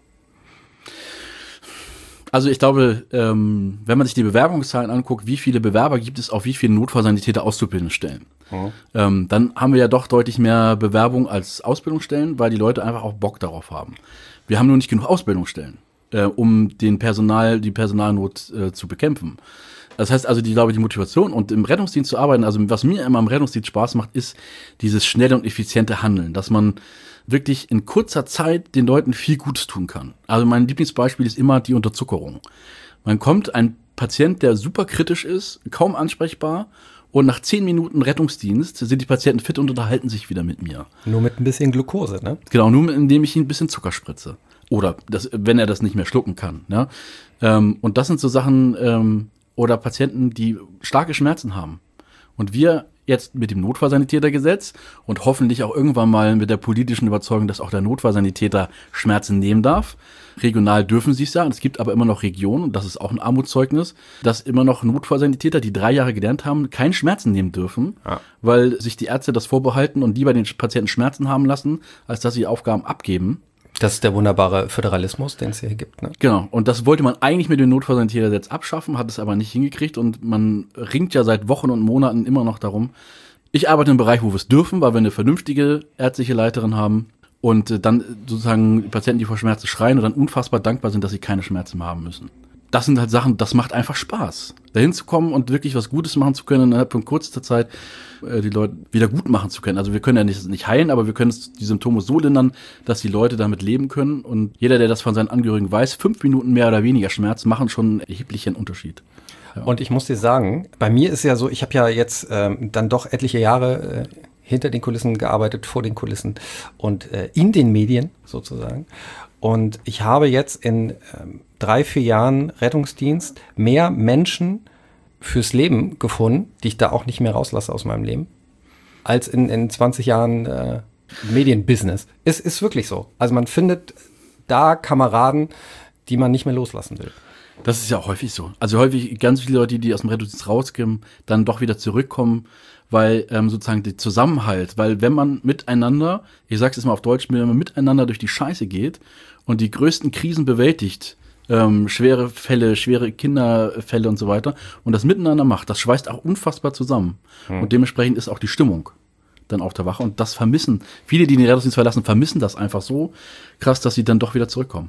Also ich glaube, ähm, wenn man sich die Bewerbungszahlen anguckt, wie viele Bewerber gibt es auf wie viele Notfallsanitäter Auszubildungsstellen, mhm. ähm, dann haben wir ja doch deutlich mehr Bewerbung als Ausbildungsstellen, weil die Leute einfach auch Bock darauf haben. Wir haben nur nicht genug Ausbildungsstellen, äh, um den Personal, die Personalnot äh, zu bekämpfen. Das heißt also, die, glaube ich, die Motivation und im Rettungsdienst zu arbeiten, also was mir immer im Rettungsdienst Spaß macht, ist dieses schnelle und effiziente Handeln, dass man wirklich in kurzer Zeit den Leuten viel Gutes tun kann. Also mein Lieblingsbeispiel ist immer die Unterzuckerung. Man kommt, ein Patient, der super kritisch ist, kaum ansprechbar und nach zehn Minuten Rettungsdienst sind die Patienten fit und unterhalten sich wieder mit mir. Nur mit ein bisschen Glucose, ne? Genau, nur indem ich ihm ein bisschen Zucker spritze. Oder das, wenn er das nicht mehr schlucken kann. Ne? Ähm, und das sind so Sachen, ähm, oder Patienten, die starke Schmerzen haben. Und wir jetzt mit dem Notfallsanitätergesetz und hoffentlich auch irgendwann mal mit der politischen Überzeugung, dass auch der Notfallsanitäter Schmerzen nehmen darf. Regional dürfen sie es ja, es gibt aber immer noch Regionen, und das ist auch ein Armutszeugnis, dass immer noch Notfallsanitäter, die drei Jahre gelernt haben, keinen Schmerzen nehmen dürfen, ja. weil sich die Ärzte das vorbehalten und lieber den Patienten Schmerzen haben lassen, als dass sie Aufgaben abgeben. Das ist der wunderbare Föderalismus, den es hier gibt. Ne? Genau, und das wollte man eigentlich mit dem Notfallsanitätergesetz abschaffen, hat es aber nicht hingekriegt und man ringt ja seit Wochen und Monaten immer noch darum. Ich arbeite im Bereich, wo wir es dürfen, weil wir eine vernünftige ärztliche Leiterin haben und dann sozusagen Patienten, die vor Schmerzen schreien und dann unfassbar dankbar sind, dass sie keine Schmerzen mehr haben müssen. Das sind halt Sachen, das macht einfach Spaß, dahin zu kommen und wirklich was Gutes machen zu können und innerhalb von kurzer Zeit äh, die Leute wieder gut machen zu können. Also wir können ja nicht, nicht heilen, aber wir können die Symptome so lindern, dass die Leute damit leben können. Und jeder, der das von seinen Angehörigen weiß, fünf Minuten mehr oder weniger Schmerz machen schon einen erheblichen Unterschied. Ja. Und ich muss dir sagen, bei mir ist ja so, ich habe ja jetzt ähm, dann doch etliche Jahre äh, hinter den Kulissen gearbeitet, vor den Kulissen und äh, in den Medien sozusagen. Und ich habe jetzt in ähm, drei, vier Jahren Rettungsdienst mehr Menschen fürs Leben gefunden, die ich da auch nicht mehr rauslasse aus meinem Leben, als in, in zwanzig Jahren äh, Medienbusiness. Es ist wirklich so. Also man findet da Kameraden, die man nicht mehr loslassen will. Das ist ja auch häufig so. Also häufig ganz viele Leute, die aus dem Rettungsdienst rausgehen, dann doch wieder zurückkommen, weil ähm, sozusagen der Zusammenhalt, weil wenn man miteinander, ich sag's jetzt mal auf Deutsch, wenn man miteinander durch die Scheiße geht und die größten Krisen bewältigt, ähm, schwere Fälle, schwere Kinderfälle und so weiter, und das miteinander macht, das schweißt auch unfassbar zusammen. Hm. Und dementsprechend ist auch die Stimmung dann auf der Wache. Und das vermissen, viele, die den Rettungsdienst verlassen, vermissen das einfach so krass, dass sie dann doch wieder zurückkommen.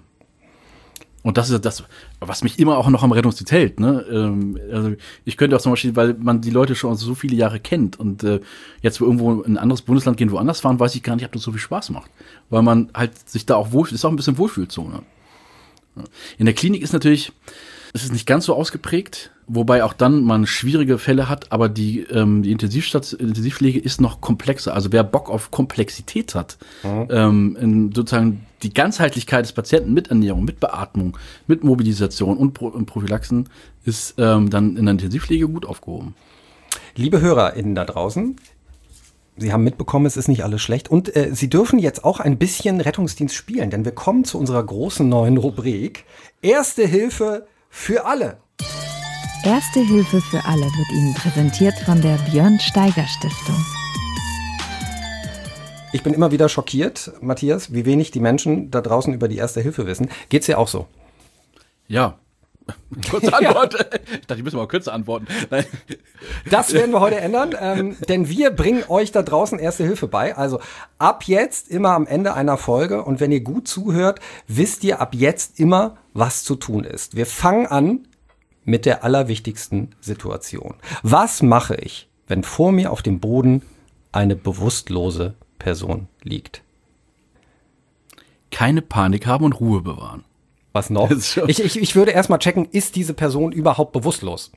Und das ist das, was mich immer auch noch am Rettungsdienst hält. Ne? Ähm, also ich könnte auch zum Beispiel, weil man die Leute schon so viele Jahre kennt und äh, jetzt irgendwo in ein anderes Bundesland gehen, woanders fahren, weiß ich gar nicht, ob das so viel Spaß macht. Weil man halt sich da auch wohlfühlt, ist auch ein bisschen Wohlfühlzone. In der Klinik ist natürlich, es ist nicht ganz so ausgeprägt, wobei auch dann man schwierige Fälle hat, aber die, ähm, die Intensivstation, Intensivpflege ist noch komplexer. Also wer Bock auf Komplexität hat, mhm. ähm, in sozusagen die Ganzheitlichkeit des Patienten mit Ernährung, mit Beatmung, mit Mobilisation und, Pro- und Prophylaxen, ist ähm, dann in der Intensivpflege gut aufgehoben. Liebe HörerInnen da draußen, Sie haben mitbekommen, es ist nicht alles schlecht. Und äh, Sie dürfen jetzt auch ein bisschen Rettungsdienst spielen, denn wir kommen zu unserer großen neuen Rubrik Erste Hilfe für alle. Erste Hilfe für alle wird Ihnen präsentiert von der Björn Steiger Stiftung. Ich bin immer wieder schockiert, Matthias, wie wenig die Menschen da draußen über die Erste Hilfe wissen. Geht's dir auch so? Ja. Kurze Antwort. Ja. Ich dachte, ich müsste mal kürzer antworten. Nein. Das werden wir heute ändern, ähm, denn wir bringen euch da draußen Erste Hilfe bei. Also ab jetzt immer am Ende einer Folge, und wenn ihr gut zuhört, wisst ihr ab jetzt immer, was zu tun ist. Wir fangen an mit der allerwichtigsten Situation. Was mache ich, wenn vor mir auf dem Boden eine bewusstlose Person liegt? Keine Panik haben und Ruhe bewahren. Was noch? Ich, ich, ich würde erstmal checken, ist diese Person überhaupt bewusstlos?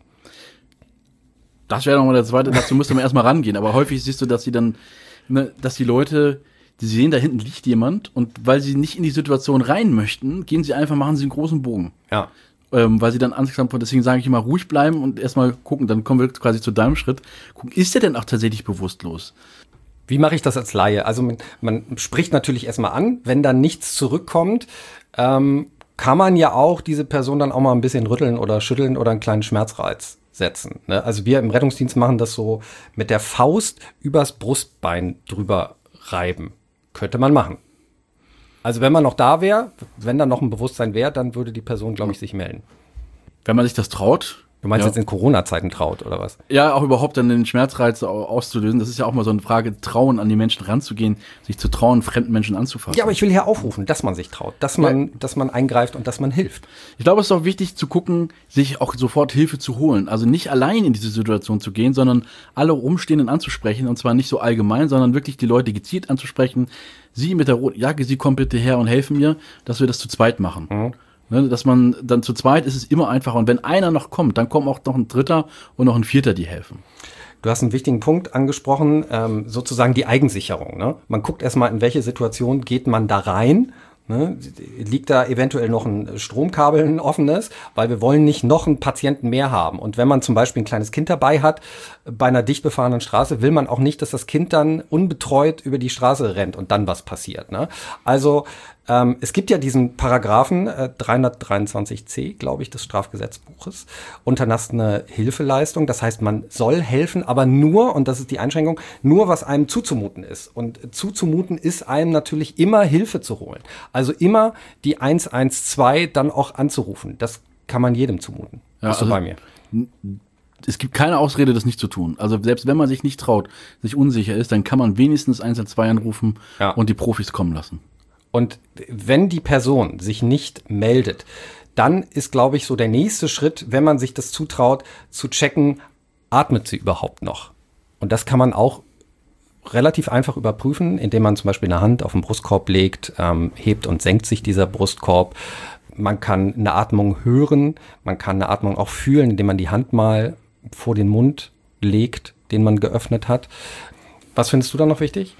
Das wäre nochmal der zweite, dazu müsste man erstmal rangehen. Aber häufig siehst du, dass sie dann, ne, dass die Leute, die sehen, da hinten liegt jemand, und weil sie nicht in die Situation rein möchten, gehen sie einfach, machen sie einen großen Bogen. Ja. Ähm, weil sie dann Angst haben, deswegen sage ich immer, ruhig bleiben und erstmal gucken, dann kommen wir quasi zu deinem Schritt. Gucken, ist der denn auch tatsächlich bewusstlos? Wie mache ich das als Laie? Also man, man spricht natürlich erstmal an, wenn dann nichts zurückkommt, ähm, kann man ja auch diese Person dann auch mal ein bisschen rütteln oder schütteln oder einen kleinen Schmerzreiz setzen. Ne? Also wir im Rettungsdienst machen das so mit der Faust übers Brustbein drüber reiben. Könnte man machen. Also wenn man noch da wäre, wenn da noch ein Bewusstsein wäre, dann würde die Person, glaube ich, sich melden. Wenn man sich das traut. Du meinst ja. jetzt in Corona-Zeiten traut, oder was? Ja, auch überhaupt dann den Schmerzreiz auszulösen. Das ist ja auch mal so eine Frage, trauen, an die Menschen ranzugehen, sich zu trauen, fremden Menschen anzufassen. Ja, aber ich will hier aufrufen, dass man sich traut, dass man, ja. dass man eingreift und dass man hilft. Ich glaube, es ist auch wichtig zu gucken, sich auch sofort Hilfe zu holen. Also nicht allein in diese Situation zu gehen, sondern alle Umstehenden anzusprechen. Und zwar nicht so allgemein, sondern wirklich die Leute gezielt anzusprechen. Sie mit der roten Jacke, Sie kommen bitte her und helfen mir, dass wir das zu zweit machen. Mhm. Ne, dass man dann zu zweit ist es immer einfacher. Und wenn einer noch kommt, dann kommen auch noch ein Dritter und noch ein Vierter, die helfen. Du hast einen wichtigen Punkt angesprochen, ähm, sozusagen die Eigensicherung. Ne? Man guckt erstmal, in welche Situation geht man da rein. Ne? Liegt da eventuell noch ein Stromkabel, ein offenes, weil wir wollen nicht noch einen Patienten mehr haben. Und wenn man zum Beispiel ein kleines Kind dabei hat, bei einer dicht befahrenen Straße, will man auch nicht, dass das Kind dann unbetreut über die Straße rennt und dann was passiert. Ne? Also ähm, es gibt ja diesen Paragraphen äh, dreihundertdreiundzwanzig c, glaube ich, des Strafgesetzbuches, unterlassene Hilfeleistung. Das heißt, man soll helfen, aber nur, und das ist die Einschränkung, nur was einem zuzumuten ist. Und zuzumuten ist einem natürlich immer Hilfe zu holen. Also immer die eins eins zwei dann auch anzurufen. Das kann man jedem zumuten. Ja, Bist du also, bei mir? Es gibt keine Ausrede, das nicht zu tun. Also selbst wenn man sich nicht traut, sich unsicher ist, dann kann man wenigstens eins eins zwei anrufen, ja, und die Profis kommen lassen. Und wenn die Person sich nicht meldet, dann ist, glaube ich, so der nächste Schritt, wenn man sich das zutraut, zu checken, atmet sie überhaupt noch? Und das kann man auch relativ einfach überprüfen, indem man zum Beispiel eine Hand auf den Brustkorb legt, ähm, hebt und senkt sich dieser Brustkorb. Man kann eine Atmung hören, man kann eine Atmung auch fühlen, indem man die Hand mal vor den Mund legt, den man geöffnet hat. Was findest du da noch wichtig?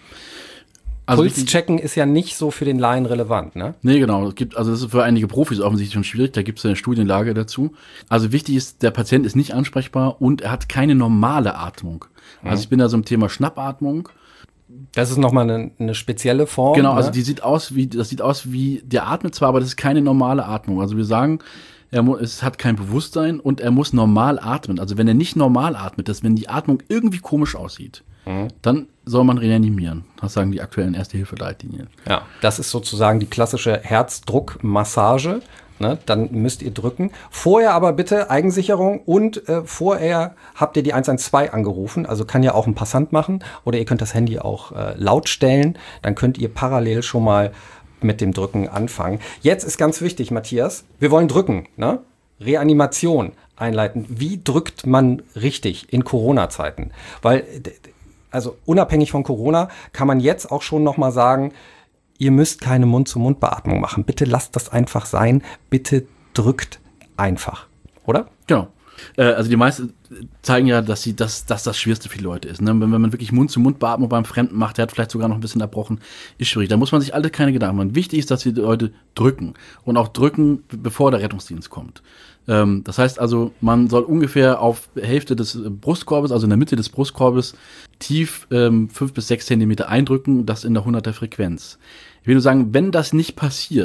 Also Pulschecken ist ja nicht so für den Laien relevant, ne? Nee, genau. Es gibt, also das ist für einige Profis offensichtlich schon schwierig, da gibt es eine Studienlage dazu. Also wichtig ist, der Patient ist nicht ansprechbar und er hat keine normale Atmung. Mhm. Also ich bin da so im Thema Schnappatmung. Das ist nochmal eine, eine spezielle Form. Genau, ne? Also die sieht aus wie, das sieht aus wie, der atmet zwar, aber das ist keine normale Atmung. Also wir sagen, er mu- es hat kein Bewusstsein und er muss normal atmen. Also wenn er nicht normal atmet, dass wenn die Atmung irgendwie komisch aussieht, mhm, dann soll man reanimieren. Das sagen die aktuellen Erste-Hilfe-Leitlinien. Ja, das ist sozusagen die klassische Herzdruckmassage. Ne? Dann müsst ihr drücken. Vorher aber bitte Eigensicherung und äh, vorher habt ihr die eins eins zwei angerufen. Also kann ja auch ein Passant machen oder ihr könnt das Handy auch äh, laut stellen. Dann könnt ihr parallel schon mal mit dem Drücken anfangen. Jetzt ist ganz wichtig, Matthias, wir wollen drücken, ne? Reanimation einleiten. Wie drückt man richtig in Corona-Zeiten? Weil, also unabhängig von Corona, kann man jetzt auch schon noch mal sagen, ihr müsst keine Mund-zu-Mund-Beatmung machen. Bitte lasst das einfach sein. Bitte drückt einfach, oder? Genau. Also die meisten zeigen ja, dass sie das, dass das Schwierigste für die Leute ist. Ne? Wenn, wenn man wirklich Mund-zu-Mund-Beatmung beim Fremden macht, der hat vielleicht sogar noch ein bisschen erbrochen, ist schwierig. Da muss man sich alle keine Gedanken machen. Wichtig ist, dass die Leute drücken und auch drücken, bevor der Rettungsdienst kommt. Ähm, das heißt also, man soll ungefähr auf Hälfte des Brustkorbes, also in der Mitte des Brustkorbes, tief ähm, fünf bis sechs Zentimeter eindrücken, das in der hunderter Frequenz. Ich will nur sagen, wenn das nicht passiert,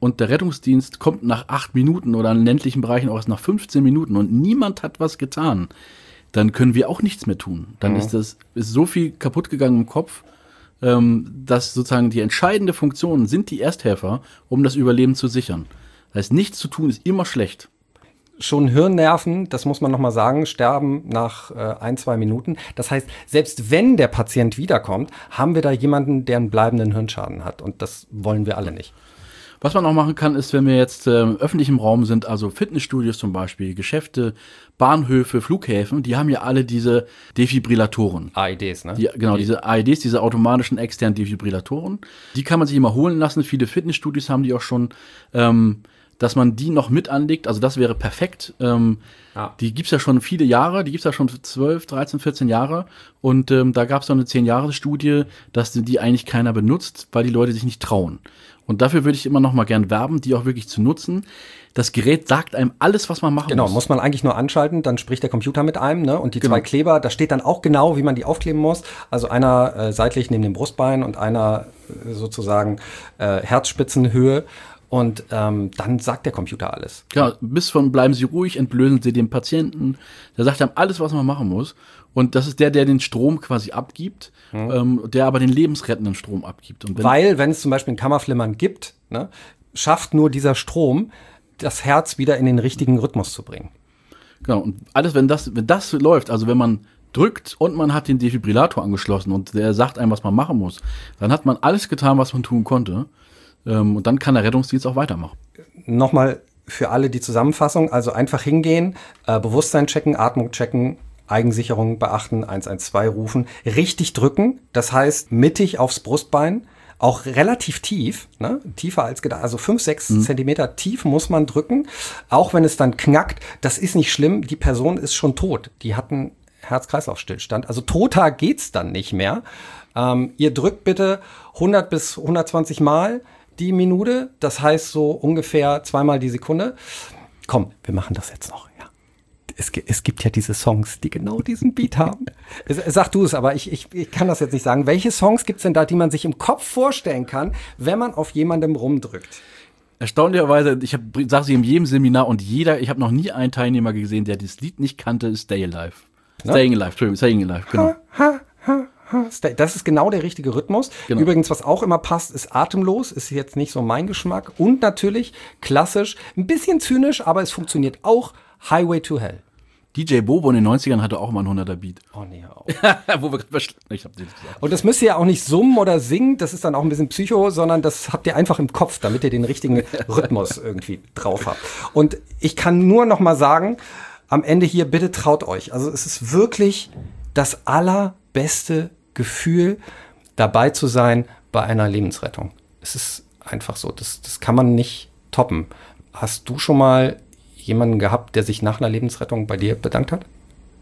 und der Rettungsdienst kommt nach acht Minuten oder in ländlichen Bereichen auch erst nach fünfzehn Minuten und niemand hat was getan, dann können wir auch nichts mehr tun. Dann mhm. ist das ist so viel kaputt gegangen im Kopf, ähm, dass sozusagen die entscheidende Funktion sind die Ersthelfer, um das Überleben zu sichern. Das heißt, nichts zu tun ist immer schlecht. Schon Hirnnerven, das muss man nochmal sagen, sterben nach äh, ein, zwei Minuten. Das heißt, selbst wenn der Patient wiederkommt, haben wir da jemanden, der einen bleibenden Hirnschaden hat. Und das wollen wir alle nicht. Was man auch machen kann, ist, wenn wir jetzt äh, öffentlich im Raum sind, also Fitnessstudios zum Beispiel, Geschäfte, Bahnhöfe, Flughäfen, die haben ja alle diese Defibrillatoren. A E Ds, ne? Die, genau, diese A E Ds, diese automatischen externen Defibrillatoren. Die kann man sich immer holen lassen. Viele Fitnessstudios haben die auch schon, ähm, dass man die noch mit anlegt. Also das wäre perfekt. Ähm, ja. Die gibt's ja schon viele Jahre, die gibt's ja schon zwölf, dreizehn, vierzehn Jahre. Und ähm, da gab's doch eine zehn-Jahres-Studie, dass die eigentlich keiner benutzt, weil die Leute sich nicht trauen. Und dafür würde ich immer noch mal gern werben, die auch wirklich zu nutzen. Das Gerät sagt einem alles, was man machen genau, muss. Genau, muss man eigentlich nur anschalten, dann spricht der Computer mit einem, ne? Und die genau. zwei Kleber, da steht dann auch genau, wie man die aufkleben muss. Also einer äh, seitlich neben dem Brustbein und einer äh, sozusagen äh, Herzspitzenhöhe. Und ähm, dann sagt der Computer alles. Ja, bis von bleiben Sie ruhig, entblößen Sie den Patienten. Der sagt einem alles, was man machen muss. Und das ist der, der den Strom quasi abgibt, mhm. ähm, der aber den lebensrettenden Strom abgibt. Und wenn Weil, wenn es zum Beispiel ein Kammerflimmern gibt, ne, schafft nur dieser Strom, das Herz wieder in den richtigen Rhythmus zu bringen. Genau, und alles, wenn das, wenn das läuft, also wenn man drückt und man hat den Defibrillator angeschlossen und der sagt einem, was man machen muss, dann hat man alles getan, was man tun konnte. Ähm, und dann kann der Rettungsdienst auch weitermachen. Nochmal für alle die Zusammenfassung, also einfach hingehen, äh, Bewusstsein checken, Atmung checken, Eigensicherung beachten, eins eins zwei rufen, richtig drücken, das heißt mittig aufs Brustbein, auch relativ tief, ne? Tiefer als gedacht, also fünf, sechs mhm. Zentimeter tief muss man drücken, auch wenn es dann knackt, das ist nicht schlimm, die Person ist schon tot, die hat einen Herz-Kreislauf-Stillstand, also toter geht's dann nicht mehr. Ähm, ihr drückt bitte hundert bis hundertzwanzig Mal die Minute, das heißt so ungefähr zweimal die Sekunde. Komm, wir machen das jetzt noch, ja. Es, es gibt ja diese Songs, die genau diesen Beat haben. Sag du es, aber ich, ich, ich kann das jetzt nicht sagen. Welche Songs gibt es denn da, die man sich im Kopf vorstellen kann, wenn man auf jemandem rumdrückt? Erstaunlicherweise, ich sage sie in jedem Seminar und jeder, ich habe noch nie einen Teilnehmer gesehen, der dieses Lied nicht kannte, ist Stay Alive. Ne? Staying Alive, Entschuldigung, Staying Alive, genau. Ha, ha, ha. Das ist genau der richtige Rhythmus. Genau. Übrigens, was auch immer passt, ist atemlos. Ist jetzt nicht so mein Geschmack. Und natürlich klassisch, ein bisschen zynisch, aber es funktioniert auch. Highway to Hell. D J Bobo in den neunzigern hatte auch mal einen hunderter Beat. Oh nee, hör auf. Wo wir ich hab gesagt. Und das müsst ihr ja auch nicht summen oder singen, das ist dann auch ein bisschen Psycho, sondern das habt ihr einfach im Kopf, damit ihr den richtigen Rhythmus irgendwie drauf habt. Und ich kann nur noch mal sagen, am Ende hier, bitte traut euch. Also es ist wirklich das allerbeste Gefühl, dabei zu sein bei einer Lebensrettung. Es ist einfach so, das, das kann man nicht toppen. Hast du schon mal jemanden gehabt, der sich nach einer Lebensrettung bei dir bedankt hat?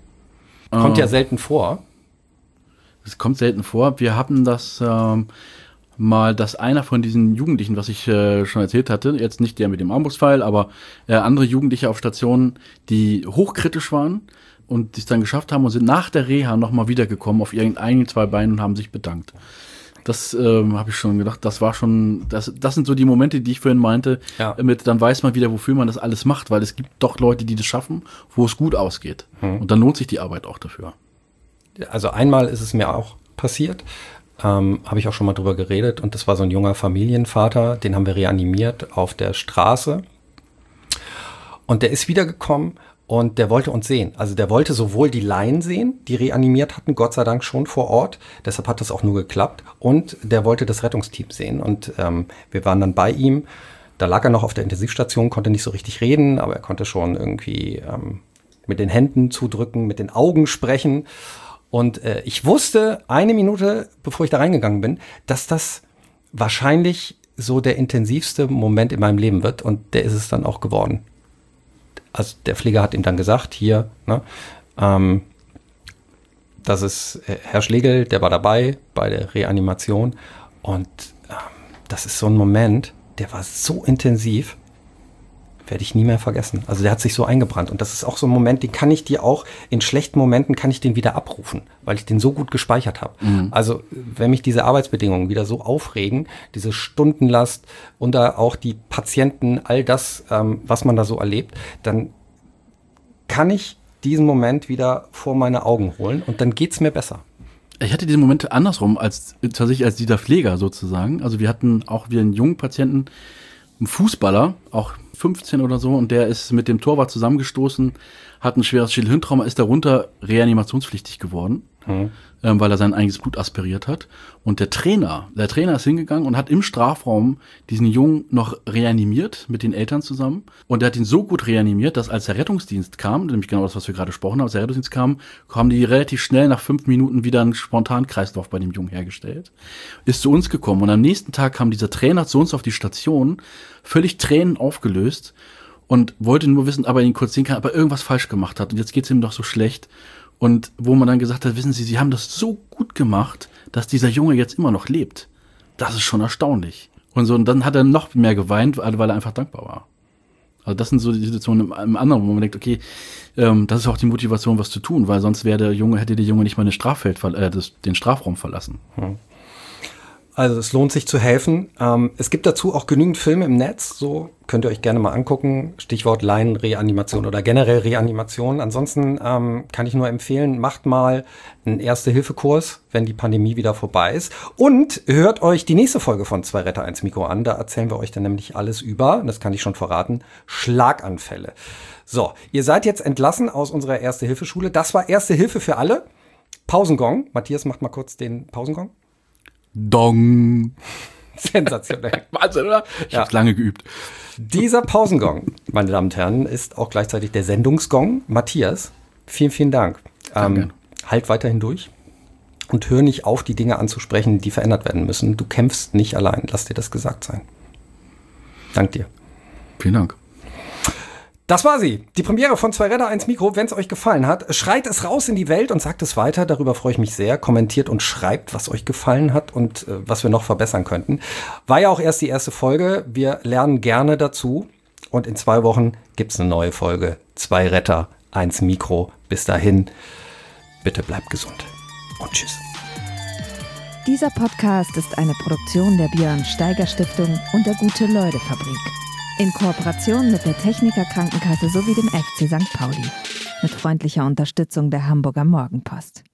Kommt äh, ja selten vor. Es kommt selten vor. Wir hatten das ähm, mal, dass einer von diesen Jugendlichen, was ich äh, schon erzählt hatte, jetzt nicht der mit dem Armbrustpfeil, aber äh, andere Jugendliche auf Stationen, die hochkritisch waren und es dann geschafft haben und sind nach der Reha nochmal wiedergekommen auf irgendeinen, zwei Beinen und haben sich bedankt. Das ähm, habe ich schon gedacht, das war schon, das, das sind so die Momente, die ich vorhin meinte, ja. mit, dann weiß man wieder, wofür man das alles macht, weil es gibt doch Leute, die das schaffen, wo es gut ausgeht. Hm. Und dann lohnt sich die Arbeit auch dafür. Also einmal ist es mir auch passiert, ähm, habe ich auch schon mal drüber geredet, und das war so ein junger Familienvater, den haben wir reanimiert auf der Straße. Und der ist wiedergekommen. Und der wollte uns sehen. Also der wollte sowohl die Laien sehen, die reanimiert hatten, Gott sei Dank schon vor Ort. Deshalb hat das auch nur geklappt. Und der wollte das Rettungsteam sehen. Und ähm, wir waren dann bei ihm. Da lag er noch auf der Intensivstation, konnte nicht so richtig reden, aber er konnte schon irgendwie ähm, mit den Händen zudrücken, mit den Augen sprechen. Und äh, ich wusste eine Minute, bevor ich da reingegangen bin, dass das wahrscheinlich so der intensivste Moment in meinem Leben wird. Und der ist es dann auch geworden. Also der Pfleger hat ihm dann gesagt, hier, ne, ähm, das ist Herr Schlegel, der war dabei bei der Reanimation. Und ähm, das ist so ein Moment, der war so intensiv. werde ich nie mehr vergessen. Also der hat sich so eingebrannt. Und das ist auch so ein Moment, den kann ich dir auch, in schlechten Momenten kann ich den wieder abrufen, weil ich den so gut gespeichert habe. Mhm. Also wenn mich diese Arbeitsbedingungen wieder so aufregen, diese Stundenlast und da auch die Patienten, all das, ähm, was man da so erlebt, dann kann ich diesen Moment wieder vor meine Augen holen und dann geht's mir besser. Ich hatte diesen Moment andersrum, als tatsächlich als dieser Pfleger sozusagen. Also wir hatten auch wieder einen jungen Patienten, einen Fußballer, auch fünfzehn oder so, und der ist mit dem Torwart zusammengestoßen, hat ein schweres Schädelhirntrauma, ist darunter reanimationspflichtig geworden, mhm. ähm, weil er sein eigenes Blut aspiriert hat. Und der Trainer, der Trainer ist hingegangen und hat im Strafraum diesen Jungen noch reanimiert mit den Eltern zusammen. Und er hat ihn so gut reanimiert, dass als der Rettungsdienst kam, nämlich genau das, was wir gerade gesprochen haben, als der Rettungsdienst kam, haben die relativ schnell nach fünf Minuten wieder einen Spontankreislauf bei dem Jungen hergestellt. Ist zu uns gekommen und am nächsten Tag kam dieser Trainer zu uns auf die Station, völlig Tränen aufgelöst und wollte nur wissen, ob er ihn kurz sehen kann, ob er irgendwas falsch gemacht hat. Und jetzt geht's ihm doch so schlecht. Und wo man dann gesagt hat, wissen Sie, Sie haben das so gut gemacht, dass dieser Junge jetzt immer noch lebt. Das ist schon erstaunlich. Und so, und dann hat er noch mehr geweint, weil er einfach dankbar war. Also das sind so die Situationen im, im anderen, wo man denkt, okay, ähm, das ist auch die Motivation, was zu tun, weil sonst wäre der Junge, hätte der Junge nicht mal eine Straffeld, äh, das, den Strafraum verlassen. Hm. Also es lohnt sich zu helfen. Ähm, es gibt dazu auch genügend Filme im Netz, so könnt ihr euch gerne mal angucken. Stichwort Laienreanimation oder generell Reanimation. Ansonsten ähm, kann ich nur empfehlen, macht mal einen Erste-Hilfe-Kurs, wenn die Pandemie wieder vorbei ist. Und hört euch die nächste Folge von Zwei Retter, eins Mikro an. Da erzählen wir euch dann nämlich alles über, das kann ich schon verraten, Schlaganfälle. So, ihr seid jetzt entlassen aus unserer Erste-Hilfe-Schule. Das war Erste Hilfe für alle. Pausengong. Matthias, macht mal kurz den Pausengong. Dong. Sensationell. Wahnsinn, oder? Ich ja. hab's lange geübt. Dieser Pausengong, meine Damen und Herren, ist auch gleichzeitig der Sendungsgong. Matthias, vielen, vielen Dank. Ähm, halt weiterhin durch und hör nicht auf, die Dinge anzusprechen, die verändert werden müssen. Du kämpfst nicht allein. Lass dir das gesagt sein. Dank dir. Vielen Dank. Das war sie, die Premiere von Zwei Retter, eins Mikro. Wenn es euch gefallen hat, schreit es raus in die Welt und sagt es weiter. Darüber freue ich mich sehr. Kommentiert und schreibt, was euch gefallen hat und äh, was wir noch verbessern könnten. War ja auch erst die erste Folge. Wir lernen gerne dazu. Und in zwei Wochen gibt es eine neue Folge. Zwei Retter, eins Mikro. Bis dahin, bitte bleibt gesund und tschüss. Dieser Podcast ist eine Produktion der Björn Steiger Stiftung und der Gute-Leute-Fabrik. In Kooperation mit der Techniker Krankenkasse sowie dem F C Sankt Pauli. Mit freundlicher Unterstützung der Hamburger Morgenpost.